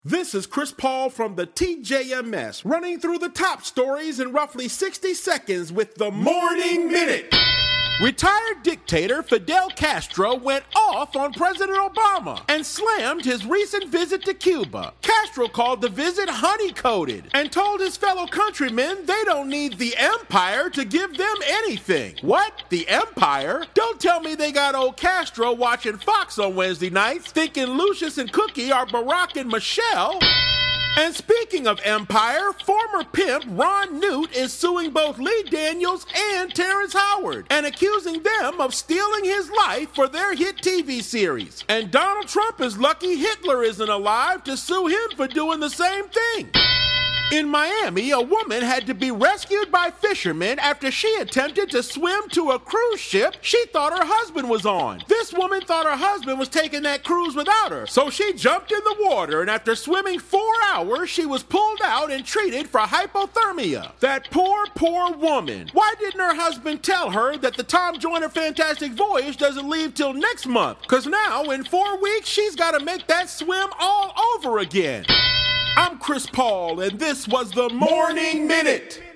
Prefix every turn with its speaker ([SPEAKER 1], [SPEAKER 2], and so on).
[SPEAKER 1] This is Chris Paul from the TJMS, running through the top stories in roughly 60 seconds with the Morning Minute. Retired dictator Fidel Castro went off on President Obama and slammed his recent visit to Cuba. Castro called the visit honey-coated and told his fellow countrymen they don't need the empire to give them anything. What? The empire? Don't tell me they got old Castro watching Fox on Wednesday nights thinking Lucius and Cookie are Barack and Michelle. And speaking of empire, former pimp Ron Newt is suing both Lee Daniels and Terrence Howard and accusing them of stealing his life for their hit TV series. And Donald Trump is lucky Hitler isn't alive to sue him for doing the same thing. In Miami, a woman had to be rescued by fishermen after she attempted to swim to a cruise ship she thought her husband was on. This woman thought her husband was taking that cruise without her, so she jumped in the water, and after swimming 4 hours, she was pulled out and treated for hypothermia. That poor, poor woman. Why didn't her husband tell her that the Tom Joyner Fantastic Voyage doesn't leave till next month? Because now, in 4 weeks, she's got to make that swim all over again. I'm Chris Paul, and this was the Morning Minute.